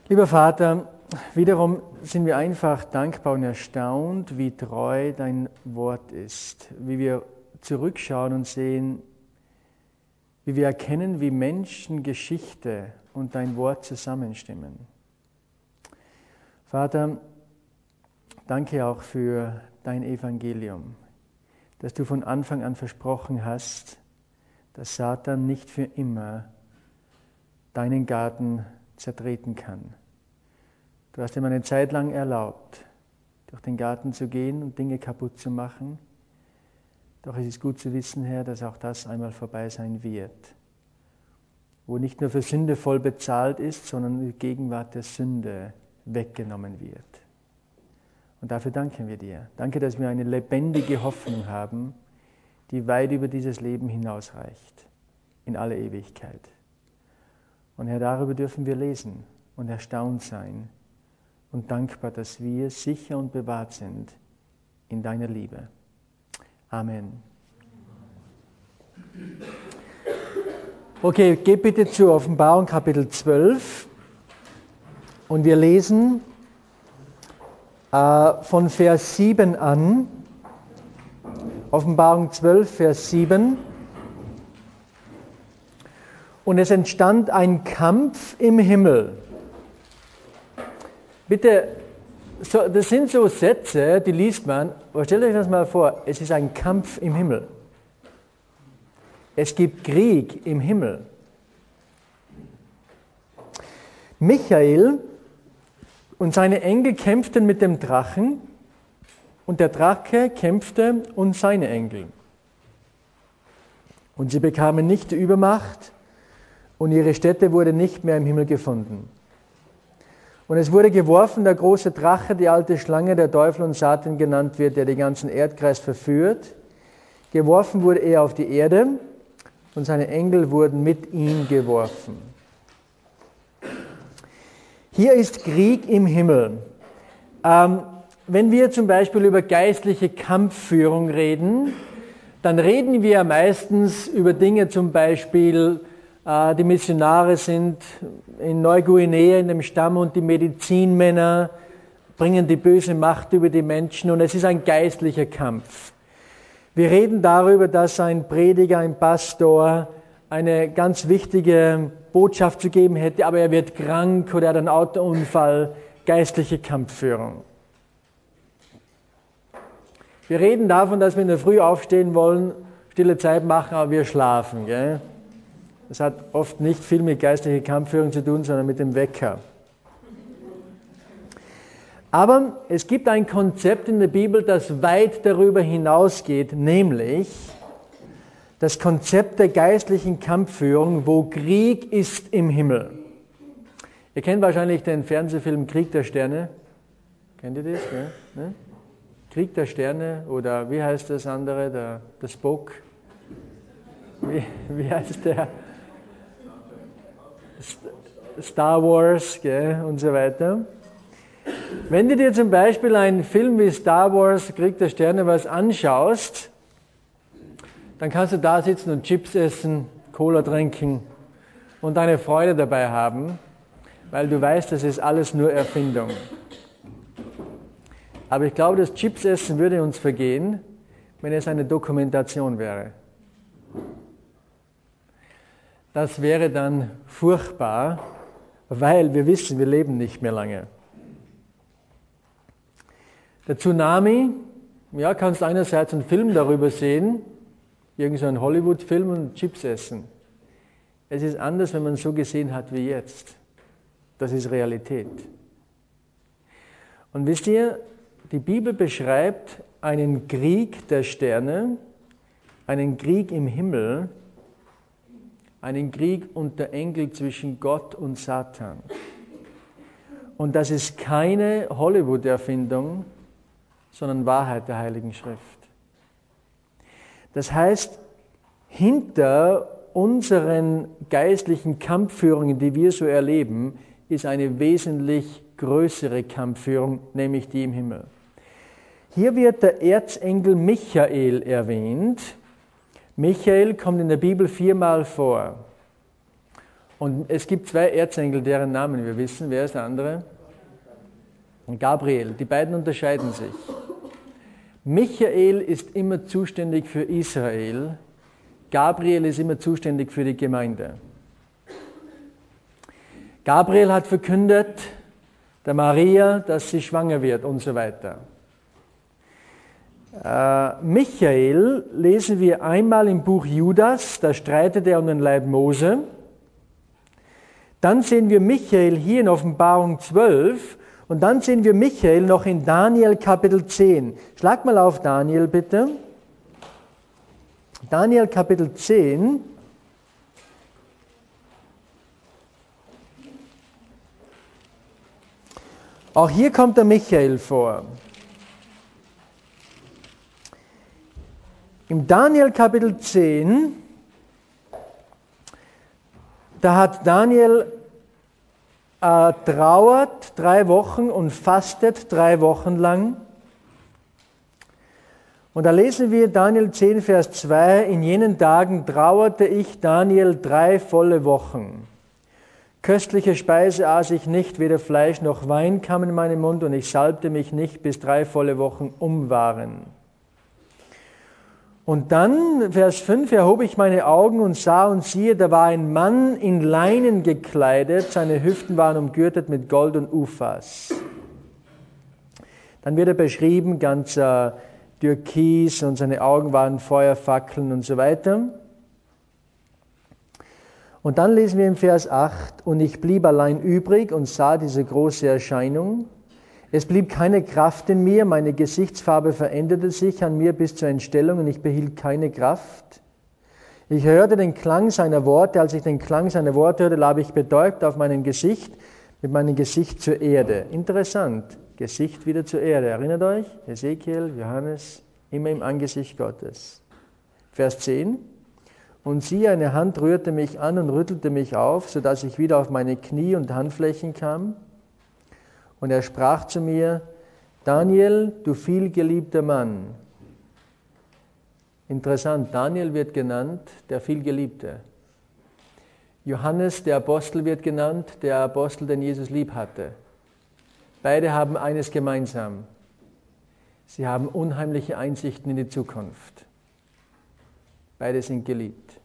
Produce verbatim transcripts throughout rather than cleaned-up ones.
Lieber Vater, wiederum sind wir einfach dankbar und erstaunt, wie treu dein Wort ist, wie wir zurückschauen und sehen, wie wir erkennen, wie Menschen, Geschichte und dein Wort zusammenstimmen. Vater, danke auch für dein Evangelium, dass du von Anfang an versprochen hast, dass Satan nicht für immer deinen Garten zertreten kann. Du hast ihm eine Zeit lang erlaubt, durch den Garten zu gehen und Dinge kaputt zu machen. Doch es ist gut zu wissen, Herr, dass auch das einmal vorbei sein wird, wo nicht nur für Sünde voll bezahlt ist, sondern die Gegenwart der Sünde weggenommen wird. Und dafür danken wir dir. Danke, dass wir eine lebendige Hoffnung haben, die weit über dieses Leben hinausreicht, in alle Ewigkeit. Und Herr, darüber dürfen wir lesen und erstaunt sein und dankbar, dass wir sicher und bewahrt sind in deiner Liebe. Amen. Okay, geht bitte zu Offenbarung Kapitel zwölf und wir lesen äh, von Vers sieben an. Offenbarung zwölf, Vers sieben. Und es entstand ein Kampf im Himmel. Bitte, so, das sind so Sätze, die liest man, aber stellt euch das mal vor, es ist ein Kampf im Himmel. Es gibt Krieg im Himmel. Michael und seine Engel kämpften mit dem Drachen und der Drache kämpfte und seine Engel. Und sie bekamen nicht die Übermacht, und ihre Stätte wurde nicht mehr im Himmel gefunden. Und es wurde geworfen, der große Drache, die alte Schlange, der Teufel und Satan genannt wird, der den ganzen Erdkreis verführt. Geworfen wurde er auf die Erde und seine Engel wurden mit ihm geworfen. Hier ist Krieg im Himmel. Ähm, wenn wir zum Beispiel über geistliche Kampfführung reden, dann reden wir meistens über Dinge zum Beispiel, die Missionare sind in Neuguinea in dem Stamm und die Medizinmänner bringen die böse Macht über die Menschen und es ist ein geistlicher Kampf. Wir reden darüber, dass ein Prediger, ein Pastor eine ganz wichtige Botschaft zu geben hätte, aber er wird krank oder hat einen Autounfall, geistliche Kampfführung. Wir reden davon, dass wir in der Früh aufstehen wollen, stille Zeit machen, aber wir schlafen, gell? Das hat oft nicht viel mit geistlicher Kampfführung zu tun, sondern mit dem Wecker. Aber es gibt ein Konzept in der Bibel, das weit darüber hinausgeht, nämlich das Konzept der geistlichen Kampfführung, wo Krieg ist im Himmel. Ihr kennt wahrscheinlich den Fernsehfilm Krieg der Sterne. Kennt ihr das? Ja? Ne? Krieg der Sterne oder wie heißt das andere, der, der Spock? Wie, wie heißt der? Star Wars, gell, und so weiter. Wenn du dir zum Beispiel einen Film wie Star Wars, Krieg der Sterne, was anschaust, dann kannst du da sitzen und Chips essen, Cola trinken und deine Freude dabei haben, weil du weißt, das ist alles nur Erfindung. Aber ich glaube, das Chips essen würde uns vergehen, wenn es eine Dokumentation wäre. Das wäre dann furchtbar, weil wir wissen, wir leben nicht mehr lange. Der Tsunami, ja, kannst du einerseits einen Film darüber sehen, irgend so einen Hollywood-Film und Chips essen. Es ist anders, wenn man so gesehen hat wie jetzt. Das ist Realität. Und wisst ihr, die Bibel beschreibt einen Krieg der Sterne, einen Krieg im Himmel, einen Krieg unter Engel zwischen Gott und Satan. Und das ist keine Hollywood-Erfindung, sondern Wahrheit der Heiligen Schrift. Das heißt, hinter unseren geistlichen Kampfführungen, die wir so erleben, ist eine wesentlich größere Kampfführung, nämlich die im Himmel. Hier wird der Erzengel Michael erwähnt. Michael kommt in der Bibel viermal vor. Und es gibt zwei Erzengel, deren Namen wir wissen. Wer ist der andere? Gabriel. Die beiden unterscheiden sich. Michael ist immer zuständig für Israel. Gabriel ist immer zuständig für die Gemeinde. Gabriel hat verkündet der Maria, dass sie schwanger wird und so weiter. Äh, Michael lesen wir einmal im Buch Judas, da streitet er um den Leib Mose. Dann sehen wir Michael hier in Offenbarung zwölf und dann sehen wir Michael noch in Daniel Kapitel zehn. Schlag mal auf Daniel bitte. Daniel Kapitel zehn. Auch hier kommt der Michael vor. Im Daniel Kapitel zehn, da hat Daniel äh, trauert drei Wochen und fastet drei Wochen lang. Und da lesen wir Daniel zehn, Vers zwei, in jenen Tagen trauerte ich, Daniel, drei volle Wochen. Köstliche Speise aß ich nicht, weder Fleisch noch Wein kam in meinen Mund und ich salbte mich nicht, bis drei volle Wochen um waren. Und dann, Vers fünf, erhob ich meine Augen und sah und siehe, da war ein Mann in Leinen gekleidet, seine Hüften waren umgürtet mit Gold und Uphas. Dann wird er beschrieben, ganz äh, türkis und seine Augen waren Feuerfackeln und so weiter. Und dann lesen wir im Vers acht, und ich blieb allein übrig und sah diese große Erscheinung. Es blieb keine Kraft in mir, meine Gesichtsfarbe veränderte sich an mir bis zur Entstellung und ich behielt keine Kraft. Ich hörte den Klang seiner Worte, als ich den Klang seiner Worte hörte, lag ich betäubt auf meinem Gesicht, mit meinem Gesicht zur Erde. Interessant, Gesicht wieder zur Erde. Erinnert euch? Ezekiel, Johannes, immer im Angesicht Gottes. Vers zehn. Und siehe, eine Hand rührte mich an und rüttelte mich auf, sodass ich wieder auf meine Knie und Handflächen kam. Und er sprach zu mir, Daniel, du vielgeliebter Mann. Interessant, Daniel wird genannt, der vielgeliebte. Johannes, der Apostel, wird genannt, der Apostel, den Jesus lieb hatte. Beide haben eines gemeinsam. Sie haben unheimliche Einsichten in die Zukunft. Beide sind geliebt.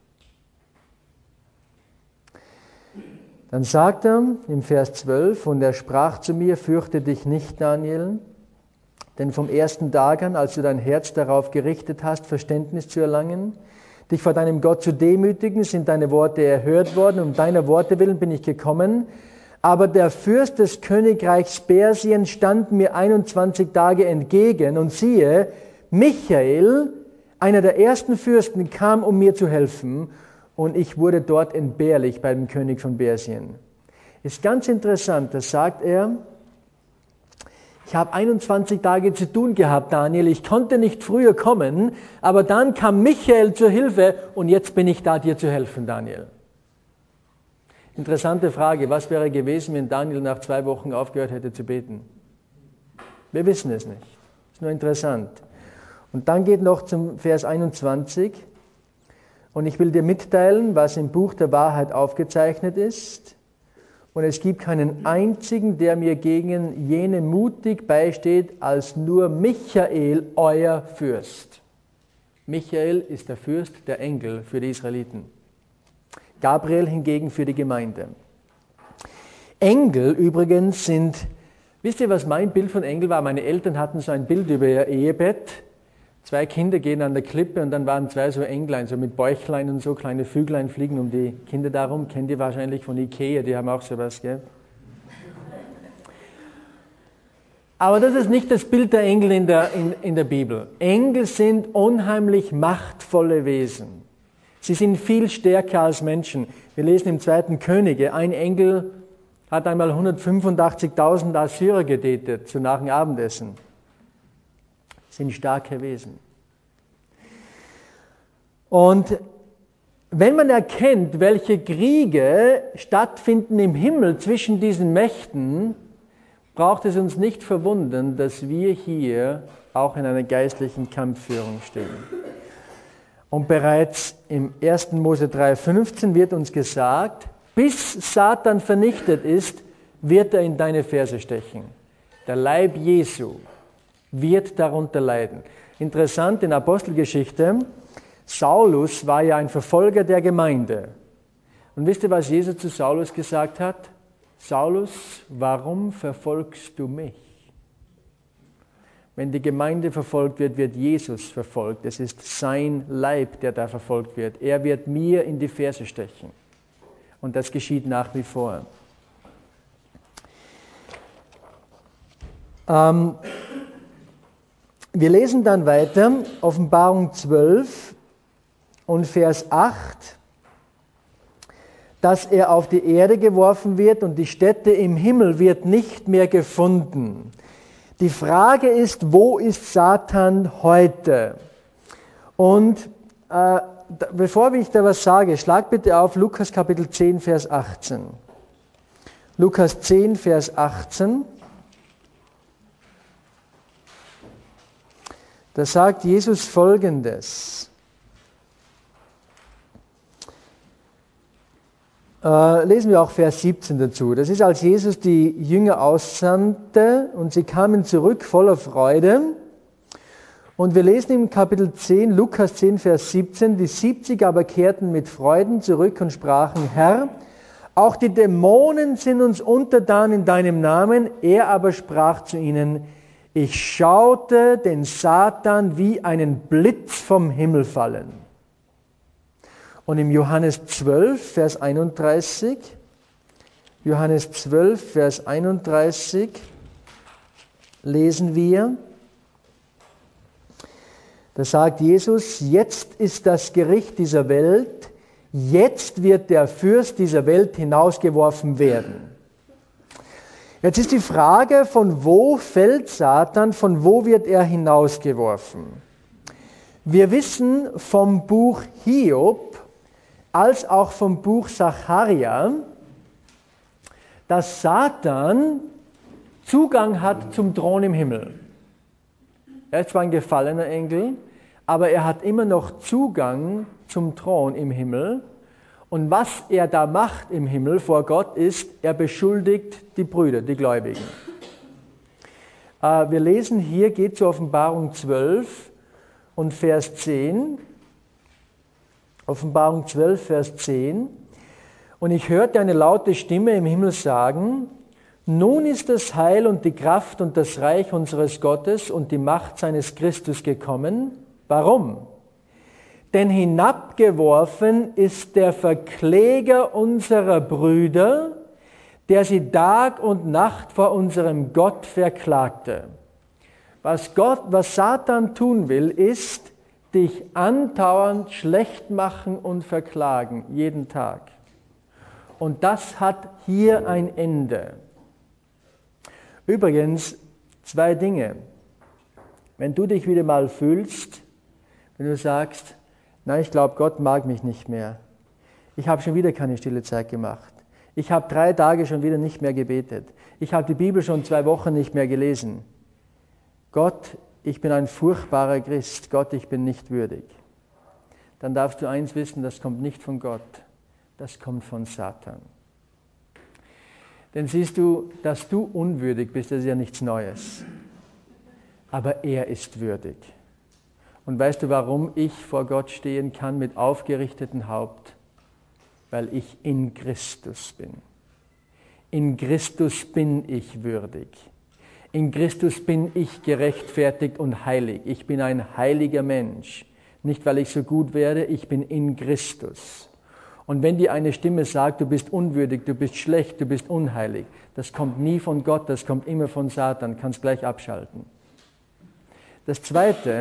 Dann sagt er im Vers zwölf, und er sprach zu mir, fürchte dich nicht, Daniel, denn vom ersten Tag an, als du dein Herz darauf gerichtet hast, Verständnis zu erlangen, dich vor deinem Gott zu demütigen, sind deine Worte erhört worden, um deiner Worte willen bin ich gekommen. Aber der Fürst des Königreichs Persien stand mir einundzwanzig Tage entgegen, und siehe, Michael, einer der ersten Fürsten, kam, um mir zu helfen, und ich wurde dort entbehrlich bei dem König von Persien. Ist ganz interessant, da sagt er, ich habe einundzwanzig Tage zu tun gehabt, Daniel, ich konnte nicht früher kommen, aber dann kam Michael zur Hilfe und jetzt bin ich da, dir zu helfen, Daniel. Interessante Frage, was wäre gewesen, wenn Daniel nach zwei Wochen aufgehört hätte zu beten? Wir wissen es nicht, ist nur interessant. Und dann geht noch zum Vers einundzwanzig. Und ich will dir mitteilen, was im Buch der Wahrheit aufgezeichnet ist. Und es gibt keinen einzigen, der mir gegen jene mutig beisteht, als nur Michael, euer Fürst. Michael ist der Fürst der Engel für die Israeliten. Gabriel hingegen für die Gemeinde. Engel übrigens sind, wisst ihr, was mein Bild von Engel war? Meine Eltern hatten so ein Bild über ihr Ehebett. Zwei Kinder gehen an der Klippe und dann waren zwei so Englein, so mit Bäuchlein und so, kleine Vöglein fliegen um die Kinder darum. Kennt ihr wahrscheinlich von Ikea, die haben auch sowas, gell? Aber das ist nicht das Bild der Engel in der, in, in der Bibel. Engel sind unheimlich machtvolle Wesen. Sie sind viel stärker als Menschen. Wir lesen im zweiten Könige, ein Engel hat einmal hundertfünfundachtzigtausend Assyrer getötet, so nach dem Abendessen. Sind starke Wesen. Und wenn man erkennt, welche Kriege stattfinden im Himmel zwischen diesen Mächten, braucht es uns nicht verwundern, dass wir hier auch in einer geistlichen Kampfführung stehen. Und bereits im ersten Mose drei fünfzehn wird uns gesagt, Bis Satan vernichtet ist, wird er in deine Ferse stechen. Der Leib Jesu wird darunter leiden. Interessant in Apostelgeschichte, Saulus war ja ein Verfolger der Gemeinde. Und wisst ihr, was Jesus zu Saulus gesagt hat? Saulus, warum verfolgst du mich? Wenn die Gemeinde verfolgt wird, wird Jesus verfolgt. Es ist sein Leib, der da verfolgt wird. Er wird mir in die Ferse stechen. Und das geschieht nach wie vor. Ähm, wir lesen dann weiter, Offenbarung zwölf und Vers acht, dass er auf die Erde geworfen wird und die Stätte im Himmel wird nicht mehr gefunden. Die Frage ist, wo ist Satan heute? Und äh, bevor ich da was sage, schlag bitte auf Lukas Kapitel zehn, Vers achtzehn. Lukas zehn, Vers achtzehn. Da sagt Jesus Folgendes. Äh, lesen wir auch Vers siebzehn dazu. Das ist, als Jesus die Jünger aussandte und sie kamen zurück voller Freude. Und wir lesen im Kapitel zehn, Lukas zehn, Vers siebzehn, die siebzig aber kehrten mit Freuden zurück und sprachen, Herr, auch die Dämonen sind uns untertan in deinem Namen. Er aber sprach zu ihnen, ich schaute den Satan wie einen Blitz vom Himmel fallen. Und im Johannes zwölf, Vers einunddreißig, Johannes zwölf, Vers einunddreißig, lesen wir, da sagt Jesus, jetzt ist das Gericht dieser Welt, jetzt wird der Fürst dieser Welt hinausgeworfen werden. Jetzt ist die Frage, von wo fällt Satan, von wo wird er hinausgeworfen? Wir wissen vom Buch Hiob, als auch vom Buch Sacharja, dass Satan Zugang hat zum Thron im Himmel. Er ist zwar ein gefallener Engel, aber er hat immer noch Zugang zum Thron im Himmel. Und was er da macht im Himmel vor Gott ist, er beschuldigt die Brüder, die Gläubigen. Wir lesen hier, geht zur Offenbarung zwölf und Vers zehn. Offenbarung zwölf, Vers zehn. Und ich hörte eine laute Stimme im Himmel sagen, nun ist das Heil und die Kraft und das Reich unseres Gottes und die Macht seines Christus gekommen. Warum? Denn hinabgeworfen ist der Verkläger unserer Brüder, der sie Tag und Nacht vor unserem Gott verklagte. Was Gott, was Satan tun will, ist, dich andauernd schlecht machen und verklagen, jeden Tag. Und das hat hier ein Ende. Übrigens, zwei Dinge. Wenn du dich wieder mal fühlst, wenn du sagst, nein, ich glaube, Gott mag mich nicht mehr. Ich habe schon wieder keine stille Zeit gemacht. Ich habe drei Tage schon wieder nicht mehr gebetet. Ich habe die Bibel schon zwei Wochen nicht mehr gelesen. Gott, ich bin ein furchtbarer Christ. Gott, ich bin nicht würdig. Dann darfst du eins wissen, das kommt nicht von Gott. Das kommt von Satan. Denn siehst du, dass du unwürdig bist, das ist ja nichts Neues. Aber er ist würdig. Und weißt du, warum ich vor Gott stehen kann mit aufgerichtetem Haupt? Weil ich in Christus bin. In Christus bin ich würdig. In Christus bin ich gerechtfertigt und heilig. Ich bin ein heiliger Mensch. Nicht, weil ich so gut werde, ich bin in Christus. Und wenn dir eine Stimme sagt, du bist unwürdig, du bist schlecht, du bist unheilig, das kommt nie von Gott, das kommt immer von Satan, kannst gleich abschalten. Das Zweite,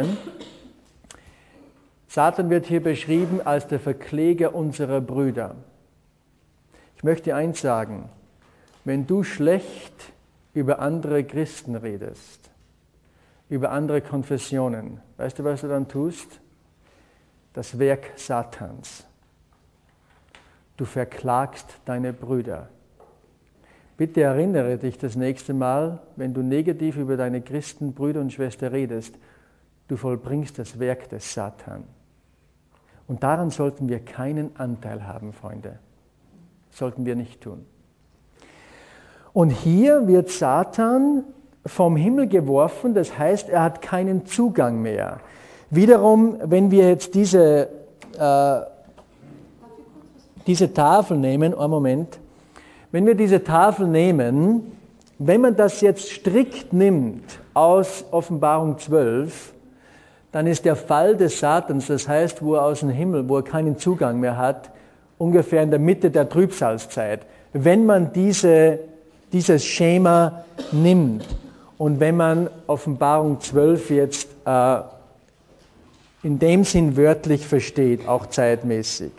Satan wird hier beschrieben als der Verkläger unserer Brüder. Ich möchte eins sagen, wenn du schlecht über andere Christen redest, über andere Konfessionen, weißt du, was du dann tust? Das Werk Satans. Du verklagst deine Brüder. Bitte erinnere dich das nächste Mal, wenn du negativ über deine Christen, Brüder und Schwestern redest, du vollbringst das Werk des Satan. Und daran sollten wir keinen Anteil haben, Freunde. Sollten wir nicht tun. Und hier wird Satan vom Himmel geworfen, das heißt, er hat keinen Zugang mehr. Wiederum, wenn wir jetzt diese, äh, diese Tafel nehmen, einen Moment, wenn wir diese Tafel nehmen, wenn man das jetzt strikt nimmt aus Offenbarung zwölf, dann ist der Fall des Satans, das heißt, wo er aus dem Himmel, wo er keinen Zugang mehr hat, ungefähr in der Mitte der Trübsalzeit. Wenn man diese, dieses Schema nimmt und wenn man Offenbarung zwölf jetzt äh, in dem Sinn wörtlich versteht, auch zeitmäßig.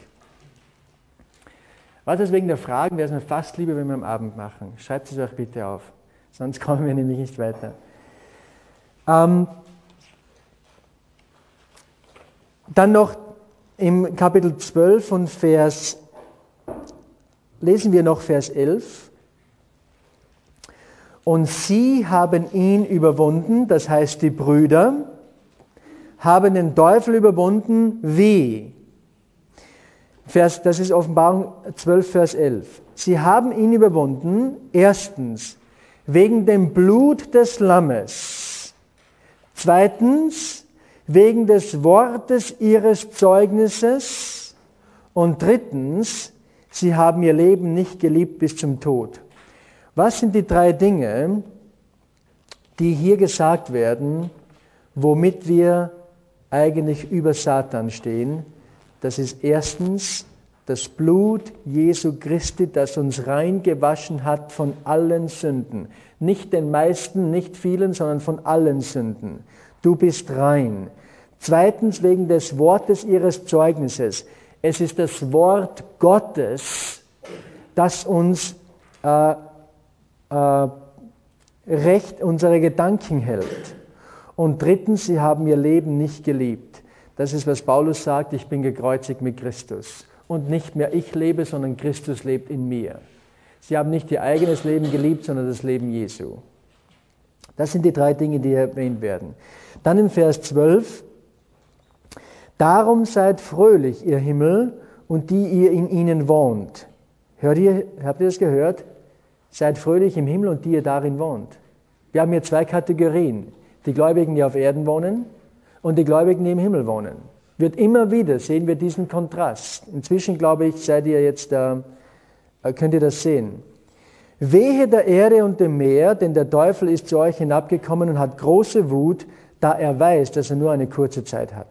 Was ist wegen der Fragen, wäre es mir fast lieber, wenn wir am Abend machen. Schreibt es euch bitte auf, sonst kommen wir nämlich nicht weiter. Ähm, dann noch im Kapitel zwölf und Vers, lesen wir noch Vers elf. Und sie haben ihn überwunden, das heißt die Brüder, haben den Teufel überwunden, wie? Vers, das ist Offenbarung zwölf, Vers elf. Sie haben ihn überwunden, erstens, wegen dem Blut des Lammes. Zweitens, wegen des Wortes ihres Zeugnisses. Und drittens, sie haben ihr Leben nicht geliebt bis zum Tod. Was sind die drei Dinge, die hier gesagt werden, womit wir eigentlich über Satan stehen? Das ist erstens das Blut Jesu Christi, das uns rein gewaschen hat von allen Sünden. Nicht den meisten, nicht vielen, sondern von allen Sünden. Du bist rein. Zweitens wegen des Wortes ihres Zeugnisses. Es ist das Wort Gottes, das uns äh, äh, recht unsere Gedanken hält. Und drittens, sie haben ihr Leben nicht geliebt. Das ist, was Paulus sagt, ich bin gekreuzigt mit Christus. Und nicht mehr ich lebe, sondern Christus lebt in mir. Sie haben nicht ihr eigenes Leben geliebt, sondern das Leben Jesu. Das sind die drei Dinge, die erwähnt werden. Dann im Vers zwölf, darum seid fröhlich, ihr Himmel, und die ihr in ihnen wohnt. Hört ihr, habt ihr das gehört? Seid fröhlich im Himmel und die ihr darin wohnt. Wir haben hier zwei Kategorien. Die Gläubigen, die auf Erden wohnen, und die Gläubigen, die im Himmel wohnen. Wird immer wieder sehen wir diesen Kontrast. Inzwischen, glaube ich, seid ihr jetzt, äh, könnt ihr das sehen. Wehe der Erde und dem Meer, denn der Teufel ist zu euch hinabgekommen und hat große Wut, da er weiß, dass er nur eine kurze Zeit hat.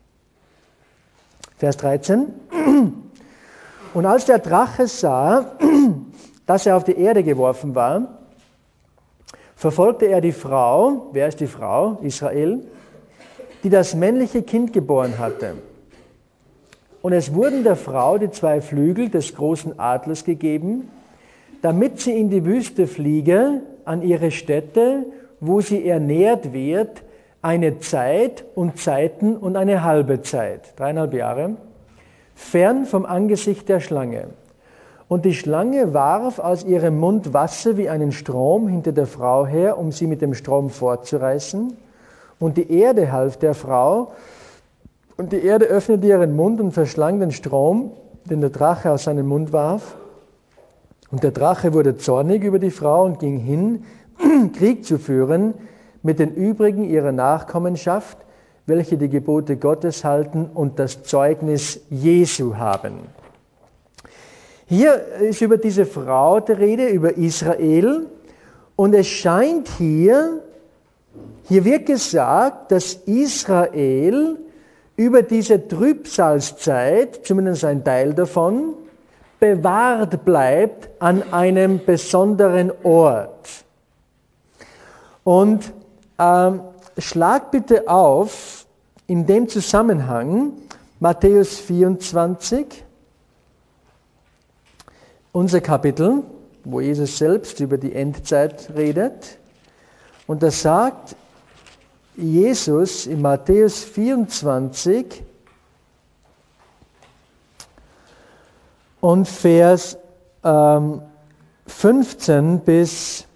Vers dreizehn. Und als der Drache sah, dass er auf die Erde geworfen war, verfolgte er die Frau, wer ist die Frau? Israel, die das männliche Kind geboren hatte. Und es wurden der Frau die zwei Flügel des großen Adlers gegeben, damit sie in die Wüste fliege, an ihre Stätte, wo sie ernährt wird, eine Zeit und Zeiten und eine halbe Zeit, dreieinhalb Jahre, fern vom Angesicht der Schlange. Und die Schlange warf aus ihrem Mund Wasser wie einen Strom hinter der Frau her, um sie mit dem Strom fortzureißen. Und die Erde half der Frau, und die Erde öffnete ihren Mund und verschlang den Strom, den der Drache aus seinem Mund warf. Und der Drache wurde zornig über die Frau und ging hin, Krieg zu führen mit den übrigen ihrer Nachkommenschaft, welche die Gebote Gottes halten und das Zeugnis Jesu haben. Hier ist über diese Frau die Rede, über Israel, und es scheint hier, hier wird gesagt, dass Israel über diese Trübsalzeit, zumindest ein Teil davon, bewahrt bleibt an einem besonderen Ort. Und ähm, schlag bitte auf, in dem Zusammenhang, Matthäus vierundzwanzig, unser Kapitel, wo Jesus selbst über die Endzeit redet. Und da sagt Jesus in Matthäus vierundzwanzig und Vers ähm, fünfzehn bis,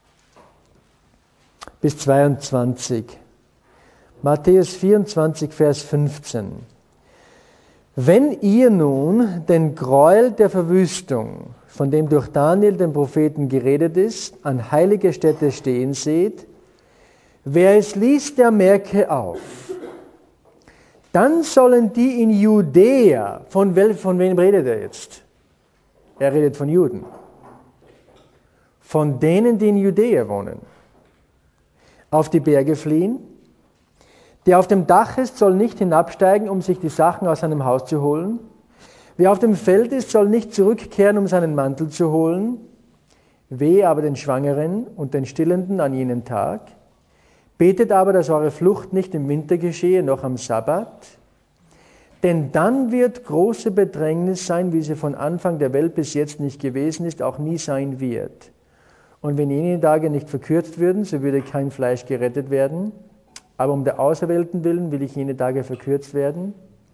bis zweiundzwanzig. Matthäus vierundzwanzig, Vers fünfzehn. Wenn ihr nun den Gräuel der Verwüstung von dem durch Daniel, den Propheten, geredet ist, an heiliger Stätte stehen seht, wer es liest, der merke auf. Dann sollen die in Judäa, von, wel, von wem redet er jetzt? Er redet von Juden. Von denen, die in Judäa wohnen, auf die Berge fliehen. Der auf dem Dach ist, soll nicht hinabsteigen, um sich die Sachen aus seinem Haus zu holen. Wer auf dem Feld ist, soll nicht zurückkehren, um seinen Mantel zu holen. Wehe aber den Schwangeren und den Stillenden an jenem Tag. Betet aber, dass eure Flucht nicht im Winter geschehe, noch am Sabbat. Denn dann wird große Bedrängnis sein, wie sie von Anfang der Welt bis jetzt nicht gewesen ist, auch nie sein wird. Und wenn jene Tage nicht verkürzt würden, so würde kein Fleisch gerettet werden. Aber um der Auserwählten willen will ich jene Tage verkürzt werden.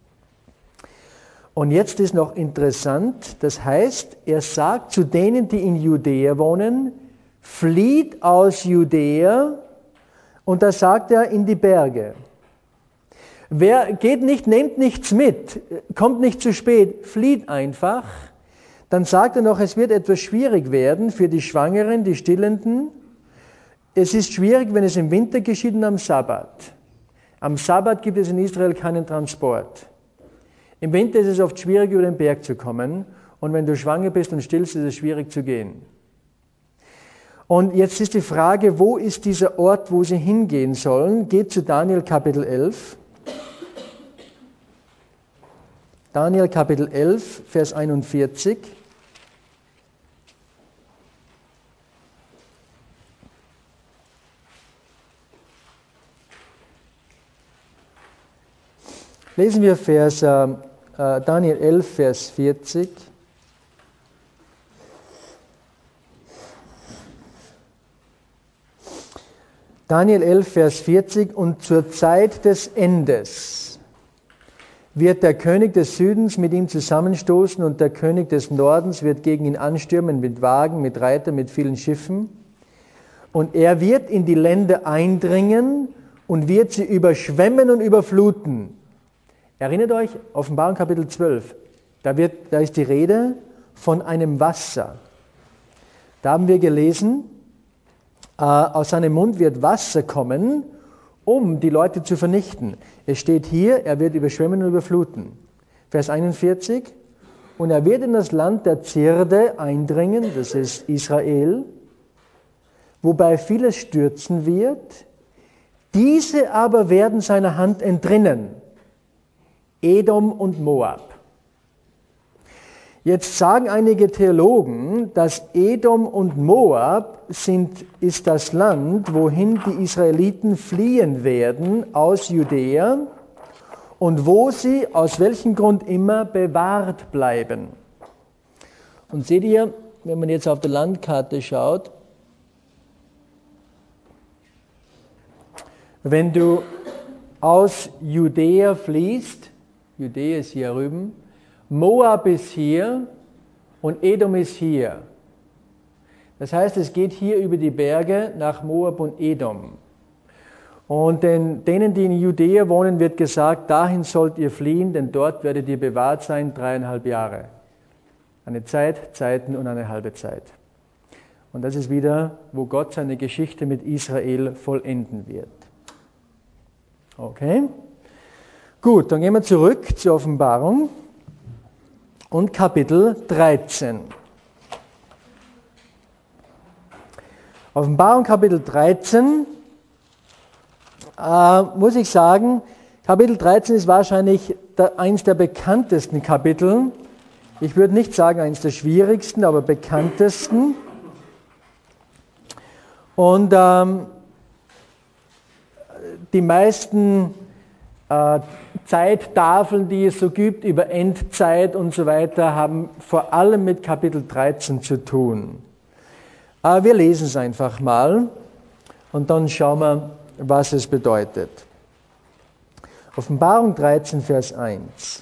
Und jetzt ist noch interessant, das heißt, er sagt zu denen, die in Judäa wohnen, flieht aus Judäa, und da sagt er in die Berge. Wer geht nicht, nehmt nichts mit, kommt nicht zu spät, flieht einfach. Dann sagt er noch, es wird etwas schwierig werden für die Schwangeren, die Stillenden. Es ist schwierig, wenn es im Winter geschieht und am Sabbat. Am Sabbat gibt es in Israel keinen Transport. Im Winter ist es oft schwierig, über den Berg zu kommen. Und wenn du schwanger bist und stillst, ist es schwierig zu gehen. Und jetzt ist die Frage, wo ist dieser Ort, wo sie hingehen sollen? Geht zu Daniel Kapitel elf. Daniel Kapitel elf, Vers einundvierzig. Lesen wir Vers, äh, Daniel elf, Vers vierzig. Daniel elf, Vers vierzig, und zur Zeit des Endes wird der König des Südens mit ihm zusammenstoßen und der König des Nordens wird gegen ihn anstürmen mit Wagen, mit Reitern, mit vielen Schiffen. Und er wird in die Länder eindringen und wird sie überschwemmen und überfluten. Erinnert euch, Offenbarung Kapitel zwölf, da, wird, da ist die Rede von einem Wasser. Da haben wir gelesen, äh, aus seinem Mund wird Wasser kommen, um die Leute zu vernichten. Es steht hier, er wird überschwemmen und überfluten. Vers einundvierzig, und er wird in das Land der Zirde eindringen, das ist Israel, wobei vieles stürzen wird, diese aber werden seiner Hand entrinnen. Edom und Moab. Jetzt sagen einige Theologen, dass Edom und Moab sind, ist das Land, wohin die Israeliten fliehen werden aus Judäa und wo sie aus welchem Grund immer bewahrt bleiben. Und seht ihr, wenn man jetzt auf der Landkarte schaut, wenn du aus Judäa fließt, Judäa ist hier rüben, Moab ist hier und Edom ist hier. Das heißt, es geht hier über die Berge nach Moab und Edom. Und den, denen, die in Judäa wohnen, wird gesagt, dahin sollt ihr fliehen, denn dort werdet ihr bewahrt sein, dreieinhalb Jahre. Eine Zeit, Zeiten und eine halbe Zeit. Und das ist wieder, wo Gott seine Geschichte mit Israel vollenden wird. Okay? Gut, dann gehen wir zurück zur Offenbarung und Kapitel dreizehn. Offenbarung Kapitel dreizehn, äh, muss ich sagen, Kapitel dreizehn ist wahrscheinlich der, eins der bekanntesten Kapitel. Ich würde nicht sagen eins der schwierigsten, aber bekanntesten. Und ähm, die meisten äh, Zeittafeln, die es so gibt über Endzeit und so weiter, haben vor allem mit Kapitel dreizehn zu tun. Aber wir lesen es einfach mal und dann schauen wir, was es bedeutet. Offenbarung dreizehn, Vers eins.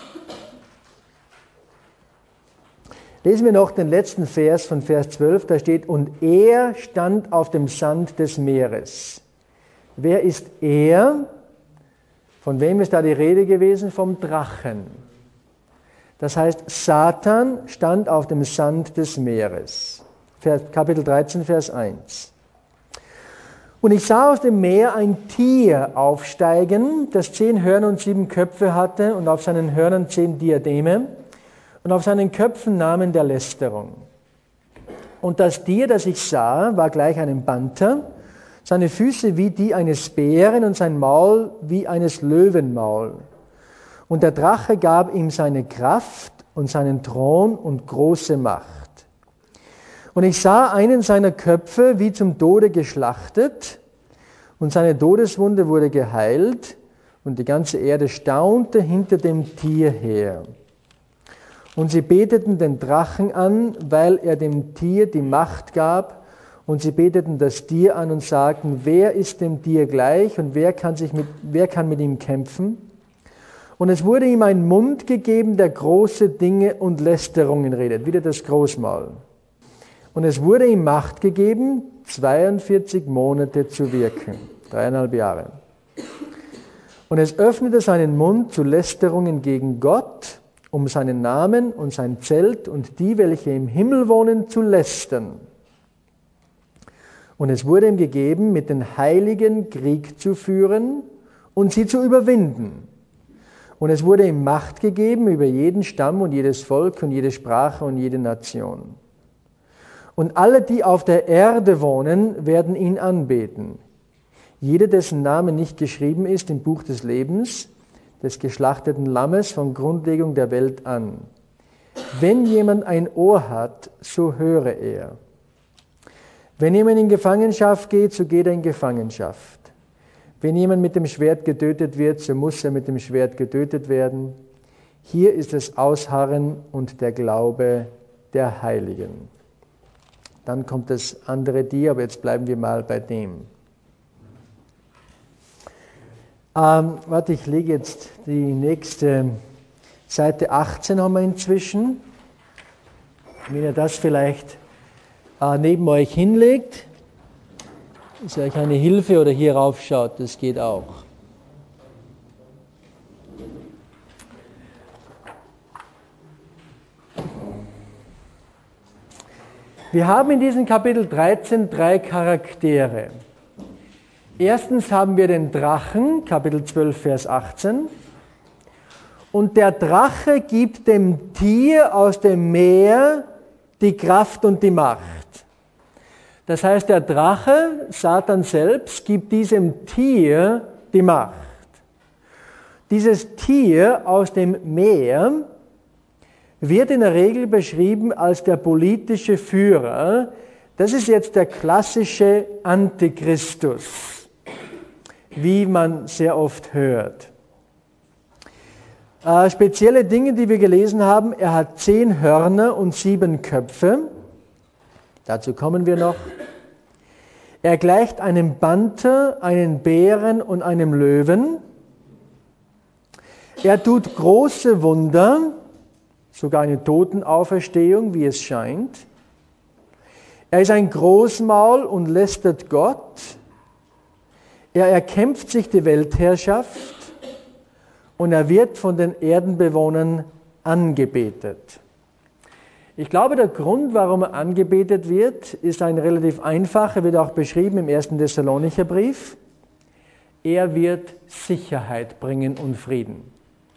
Lesen wir noch den letzten Vers von Vers zwölf, da steht, und er stand auf dem Sand des Meeres. Wer ist er? Von wem ist da die Rede gewesen? Vom Drachen. Das heißt, Satan stand auf dem Sand des Meeres. Kapitel dreizehn, Vers eins. Und ich sah aus dem Meer ein Tier aufsteigen, das zehn Hörner und sieben Köpfe hatte und auf seinen Hörnern zehn Diademe und auf seinen Köpfen Namen der Lästerung. Und das Tier, das ich sah, war gleich einem Panther, seine Füße wie die eines Bären und sein Maul wie eines Löwenmaul. Und der Drache gab ihm seine Kraft und seinen Thron und große Macht. Und ich sah einen seiner Köpfe wie zum Tode geschlachtet, und seine Todeswunde wurde geheilt, und die ganze Erde staunte hinter dem Tier her. Und sie beteten den Drachen an, weil er dem Tier die Macht gab, und sie beteten das Tier an und sagten, wer ist dem Tier gleich und wer kann, sich mit, wer kann mit ihm kämpfen? Und es wurde ihm ein Mund gegeben, der große Dinge und Lästerungen redet, wieder das Großmaul. Und es wurde ihm Macht gegeben, zweiundvierzig Monate zu wirken, dreieinhalb Jahre. Und es öffnete seinen Mund zu Lästerungen gegen Gott, um seinen Namen und sein Zelt und die, welche im Himmel wohnen, zu lästern. Und es wurde ihm gegeben, mit den Heiligen Krieg zu führen und sie zu überwinden. Und es wurde ihm Macht gegeben über jeden Stamm und jedes Volk und jede Sprache und jede Nation. Und alle, die auf der Erde wohnen, werden ihn anbeten. Jeder, dessen Name nicht geschrieben ist im Buch des Lebens, des geschlachteten Lammes von Grundlegung der Welt an. Wenn jemand ein Ohr hat, so höre er. Wenn jemand in Gefangenschaft geht, so geht er in Gefangenschaft. Wenn jemand mit dem Schwert getötet wird, so muss er mit dem Schwert getötet werden. Hier ist das Ausharren und der Glaube der Heiligen. Dann kommt das andere Tier, aber jetzt bleiben wir mal bei dem. Ähm, warte, ich lege jetzt die nächste Seite achtzehn haben wir inzwischen. Wenn ihr das vielleicht äh, neben euch hinlegt, ist euch eine Hilfe oder hier raufschaut, das geht auch. Wir haben in diesem Kapitel dreizehn drei Charaktere. Erstens haben wir den Drachen, Kapitel zwölf, Vers achtzehn. Und der Drache gibt dem Tier aus dem Meer die Kraft und die Macht. Das heißt, der Drache, Satan selbst, gibt diesem Tier die Macht. Dieses Tier aus dem Meer wird in der Regel beschrieben als der politische Führer. Das ist jetzt der klassische Antichristus, wie man sehr oft hört. Äh, spezielle Dinge, die wir gelesen haben, er hat zehn Hörner und sieben Köpfe. Dazu kommen wir noch. Er gleicht einem Panther, einem Bären und einem Löwen. Er tut große Wunder, sogar eine Totenauferstehung, wie es scheint. Er ist ein Großmaul und lästert Gott. Er erkämpft sich die Weltherrschaft und er wird von den Erdenbewohnern angebetet. Ich glaube, der Grund, warum er angebetet wird, ist ein relativ einfacher, wird auch beschrieben im ersten Thessalonicher Brief. Er wird Sicherheit bringen und Frieden.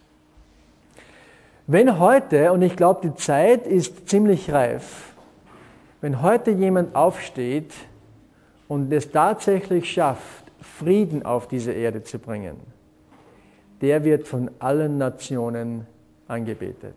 Wenn heute, und ich glaube, die Zeit ist ziemlich reif, wenn heute jemand aufsteht und es tatsächlich schafft, Frieden auf diese Erde zu bringen, der wird von allen Nationen angebetet.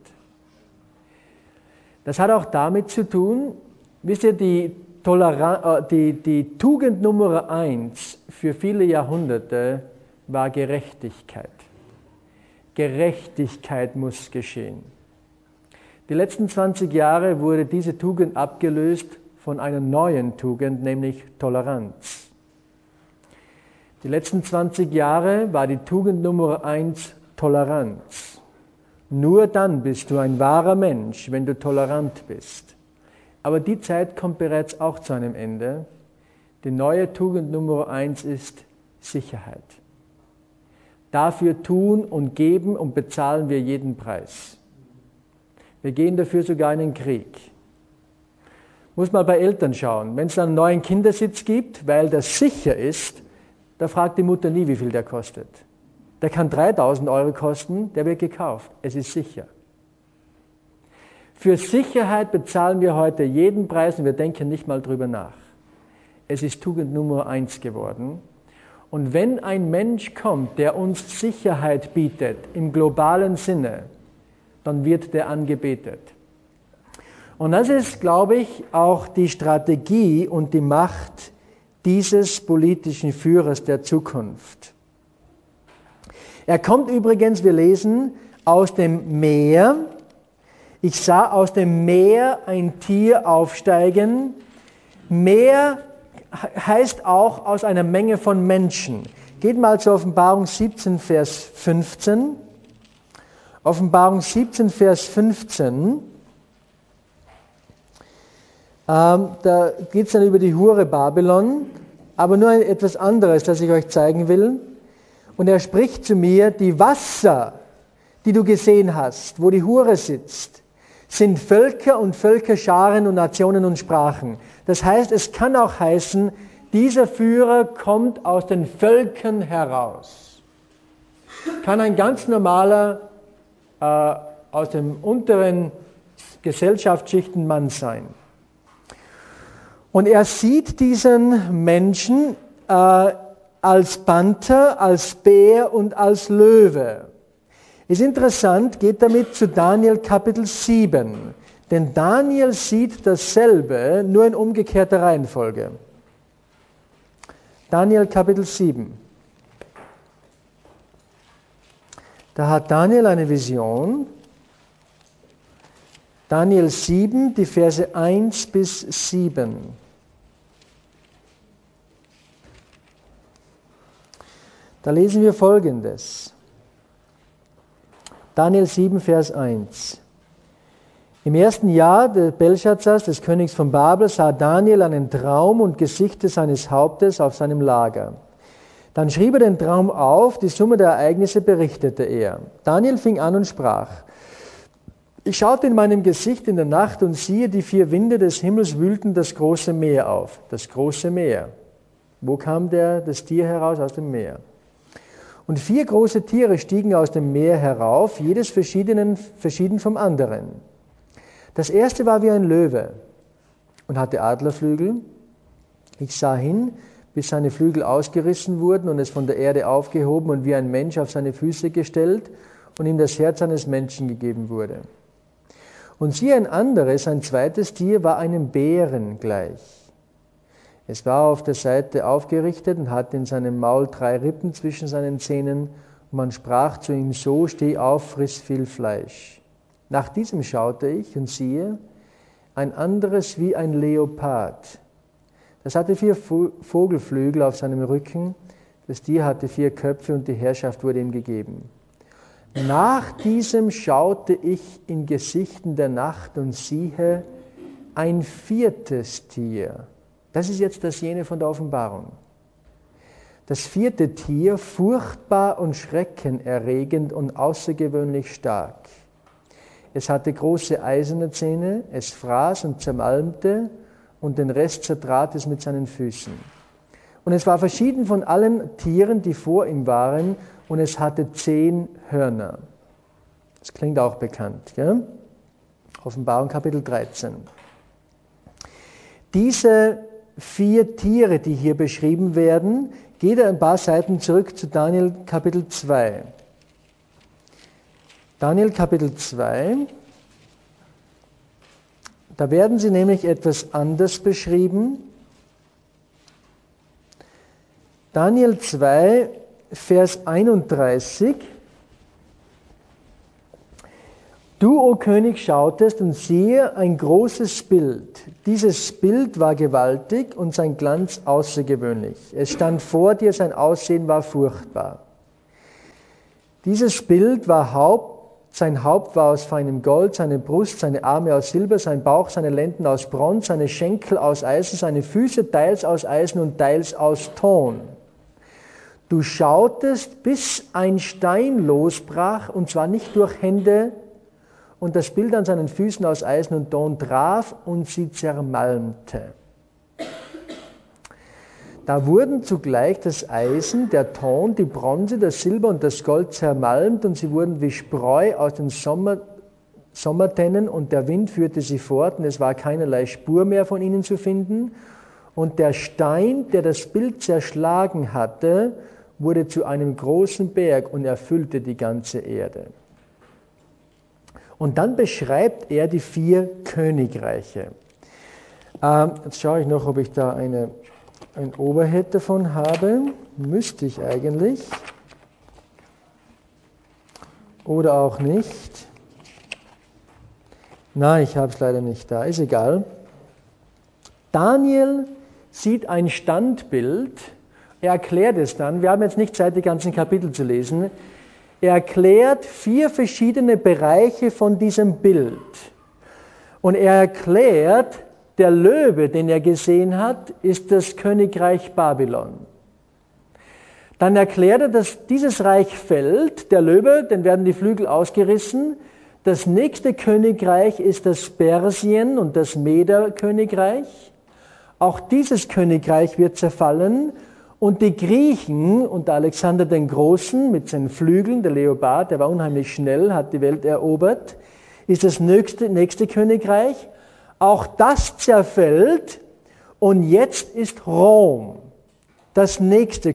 Das hat auch damit zu tun, wisst ihr, die, Toleran- die, die Tugend Nummer eins für viele Jahrhunderte war Gerechtigkeit. Gerechtigkeit muss geschehen. Die letzten zwanzig Jahre wurde diese Tugend abgelöst von einer neuen Tugend, nämlich Toleranz. Die letzten zwanzig Jahre war die Tugend Nummer eins Toleranz. Nur dann bist du ein wahrer Mensch, wenn du tolerant bist. Aber die Zeit kommt bereits auch zu einem Ende. Die neue Tugend Nummer eins ist Sicherheit. Dafür tun und geben und bezahlen wir jeden Preis. Wir gehen dafür sogar in den Krieg. Muss mal bei Eltern schauen. Wenn es einen neuen Kindersitz gibt, weil das sicher ist, da fragt die Mutter nie, wie viel der kostet. Der kann dreitausend Euro kosten, der wird gekauft. Es ist sicher. Für Sicherheit bezahlen wir heute jeden Preis und wir denken nicht mal drüber nach. Es ist Tugend Nummer eins geworden. Und wenn ein Mensch kommt, der uns Sicherheit bietet, im globalen Sinne, dann wird der angebetet. Und das ist, glaube ich, auch die Strategie und die Macht dieses politischen Führers der Zukunft. Er kommt übrigens, wir lesen, aus dem Meer. Ich sah aus dem Meer ein Tier aufsteigen. Meer heißt auch aus einer Menge von Menschen. Geht mal zur Offenbarung siebzehn, Vers fünfzehn. Offenbarung siebzehn, Vers fünfzehn. Ähm, da geht es dann über die Hure Babylon, aber nur etwas anderes, das ich euch zeigen will. Und er spricht zu mir, die Wasser, die du gesehen hast, wo die Hure sitzt, sind Völker und Völkerscharen und Nationen und Sprachen. Das heißt, es kann auch heißen, dieser Führer kommt aus den Völkern heraus. Kann ein ganz normaler, äh, aus dem unteren Gesellschaftsschichten Mann sein. Und er sieht diesen Menschen äh, als Panther, als Bär und als Löwe. Ist interessant, geht damit zu Daniel Kapitel sieben. Denn Daniel sieht dasselbe, nur in umgekehrter Reihenfolge. Daniel Kapitel sieben. Da hat Daniel eine Vision. Daniel sieben, die Verse eins bis sieben. Da lesen wir Folgendes. Daniel sieben, Vers eins. Im ersten Jahr des Belschazzars, des Königs von Babel, sah Daniel einen Traum und Gesichter seines Hauptes auf seinem Lager. Dann schrieb er den Traum auf, die Summe der Ereignisse berichtete er. Daniel fing an und sprach: Ich schaute in meinem Gesicht in der Nacht und siehe, die vier Winde des Himmels wühlten das große Meer auf. Das große Meer. Wo kam der, das Tier heraus? Aus dem Meer. Und vier große Tiere stiegen aus dem Meer herauf, jedes verschieden, verschieden vom anderen. Das erste war wie ein Löwe und hatte Adlerflügel. Ich sah hin, bis seine Flügel ausgerissen wurden und es von der Erde aufgehoben und wie ein Mensch auf seine Füße gestellt und ihm das Herz eines Menschen gegeben wurde. Und siehe, ein anderes, ein zweites Tier war einem Bären gleich. Es war auf der Seite aufgerichtet und hatte in seinem Maul drei Rippen zwischen seinen Zähnen. Und man sprach zu ihm so: Steh auf, friss viel Fleisch. Nach diesem schaute ich und siehe, ein anderes wie ein Leopard. Das hatte vier Vogelflügel auf seinem Rücken. Das Tier hatte vier Köpfe und die Herrschaft wurde ihm gegeben. Nach diesem schaute ich in Gesichten der Nacht und siehe, ein viertes Tier. Das ist jetzt das jene von der Offenbarung. Das vierte Tier, furchtbar und schreckenerregend und außergewöhnlich stark. Es hatte große eiserne Zähne, es fraß und zermalmte und den Rest zertrat es mit seinen Füßen. Und es war verschieden von allen Tieren, die vor ihm waren, und es hatte zehn Hörner. Das klingt auch bekannt, gell? Offenbarung Kapitel dreizehn. Diese vier Tiere, die hier beschrieben werden, geht ein paar Seiten zurück zu Daniel Kapitel zwei. Daniel Kapitel zwei, da werden sie nämlich etwas anders beschrieben. Daniel zwei, Vers einunddreißig. Du, o König, schautest und siehe ein großes Bild. Dieses Bild war gewaltig und sein Glanz außergewöhnlich. Es stand vor dir, sein Aussehen war furchtbar. Dieses Bild war Haupt, sein Haupt war aus feinem Gold, seine Brust, seine Arme aus Silber, sein Bauch, seine Lenden aus Bronze, seine Schenkel aus Eisen, seine Füße teils aus Eisen und teils aus Ton. Du schautest, bis ein Stein losbrach, und zwar nicht durch Hände und das Bild an seinen Füßen aus Eisen und Ton traf und sie zermalmte. Da wurden zugleich das Eisen, der Ton, die Bronze, das Silber und das Gold zermalmt und sie wurden wie Spreu aus den Sommer, Sommertennen und der Wind führte sie fort und es war keinerlei Spur mehr von ihnen zu finden. Und der Stein, der das Bild zerschlagen hatte, wurde zu einem großen Berg und erfüllte die ganze Erde. Und dann beschreibt er die vier Königreiche. Ähm, jetzt schaue ich noch, ob ich da eine, ein Overhead davon habe. Müsste ich eigentlich. Oder auch nicht. Nein, ich habe es leider nicht da. Ist egal. Daniel sieht ein Standbild. Er erklärt es dann. Wir haben jetzt nicht Zeit, die ganzen Kapitel zu lesen. Er erklärt vier verschiedene Bereiche von diesem Bild. Und er erklärt, der Löwe, den er gesehen hat, ist das Königreich Babylon. Dann erklärt er, dass dieses Reich fällt, der Löwe, dann werden die Flügel ausgerissen. Das nächste Königreich ist das Persien und das Meder-Königreich. Auch dieses Königreich wird zerfallen. Und die Griechen und Alexander den Großen mit seinen Flügeln, der Leopard, der war unheimlich schnell, hat die Welt erobert, ist das nächste, nächste Königreich. Auch das zerfällt und jetzt ist Rom das nächste